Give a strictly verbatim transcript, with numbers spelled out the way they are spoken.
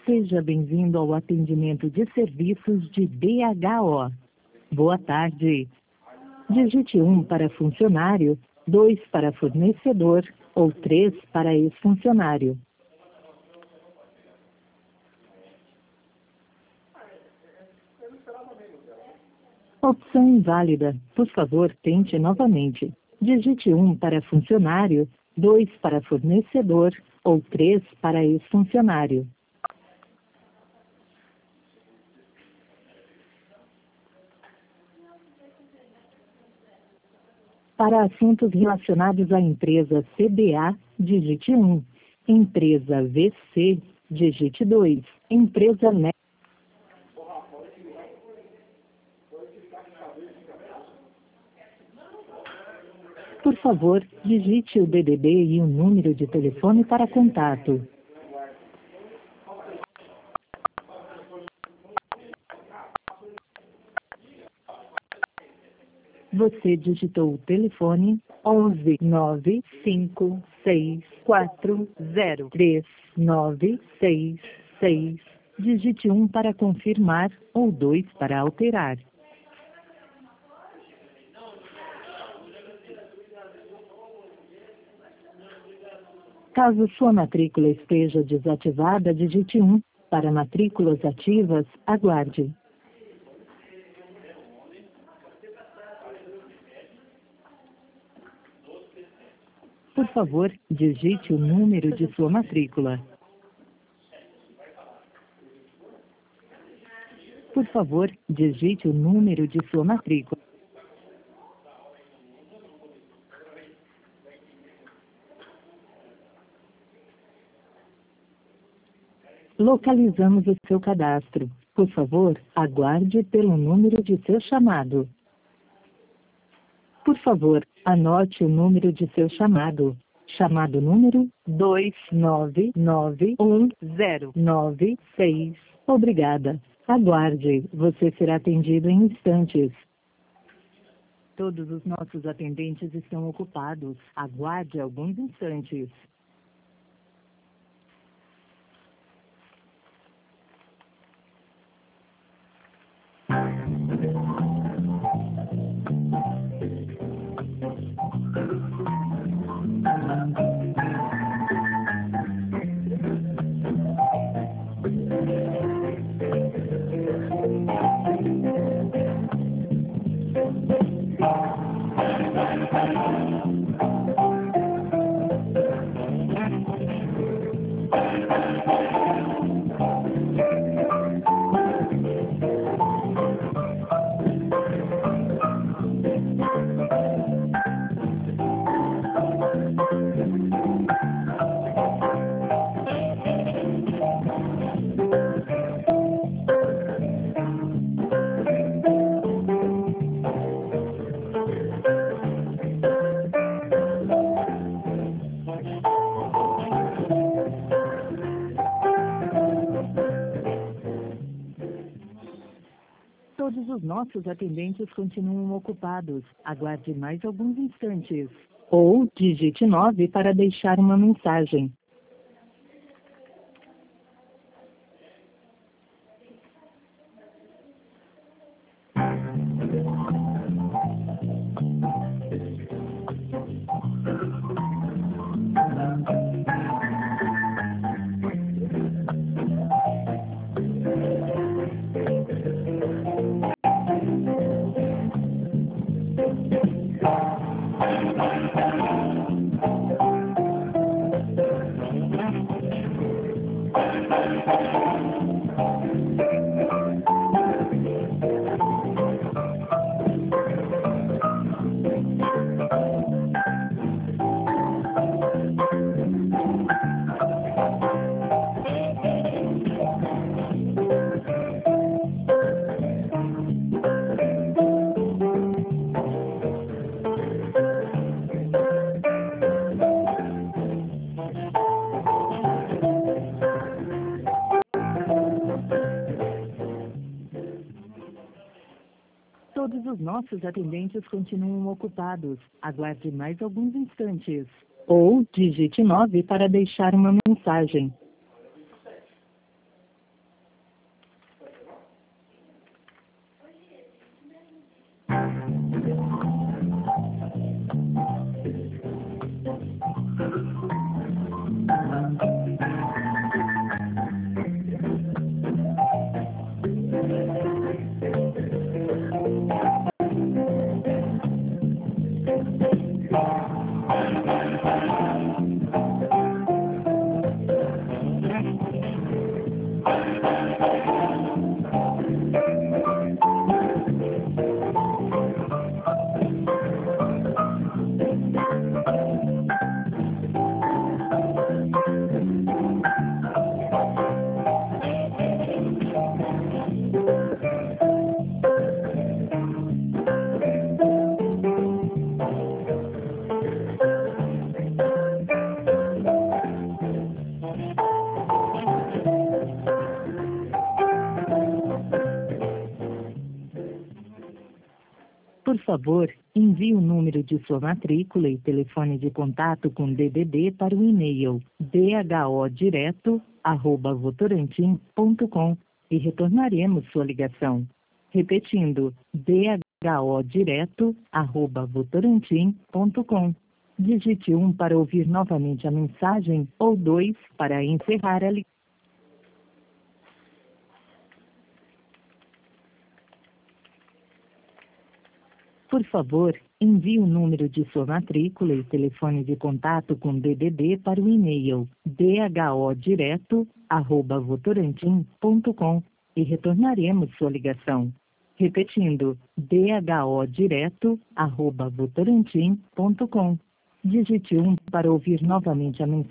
Seja bem-vindo ao atendimento de serviços de D H O. Boa tarde. Digite um para funcionário, dois para fornecedor ou três para ex-funcionário. Opção inválida. Por favor, tente novamente. Digite um para funcionário, dois para fornecedor ou três para ex-funcionário. Para assuntos relacionados à empresa C B A, digite um. Empresa V C, digite dois. Empresa N E C. Por favor, digite o D D D e o número de telefone para contato. Você digitou o telefone onze nove cinco seis quatro zero três nove seis seis. Digite um para confirmar ou dois para alterar. Caso sua matrícula esteja desativada, digite um. Para matrículas ativas, aguarde. Por favor, digite o número de sua matrícula. Por favor, digite o número de sua matrícula. Localizamos o seu cadastro. Por favor, aguarde pelo número de seu chamado. Por favor, anote o número de seu chamado. Chamado número dois nove nove um zero nove seis. Obrigada. Aguarde, você será atendido em instantes. Todos os nossos atendentes estão ocupados. Aguarde alguns instantes. Todos os nossos atendentes continuam ocupados. Aguarde mais alguns instantes. Ou digite nove para deixar uma mensagem. Todos os nossos atendentes continuam ocupados. Aguarde mais alguns instantes. Ou digite nove para deixar uma mensagem. Por favor, envie o número de sua matrícula e telefone de contato com D D D para o e-mail d h o direto arroba votorantim ponto com e retornaremos sua ligação. Repetindo, d h o direto arroba votorantim ponto com. Digite um para ouvir novamente a mensagem ou dois para encerrar a ligação. Por favor, envie o número de sua matrícula e telefone de contato com D D D para o e-mail d h o direto arroba votorantim ponto com e retornaremos sua ligação. Repetindo, d h o direto arroba votorantim ponto com. Digite um para ouvir novamente a mensagem.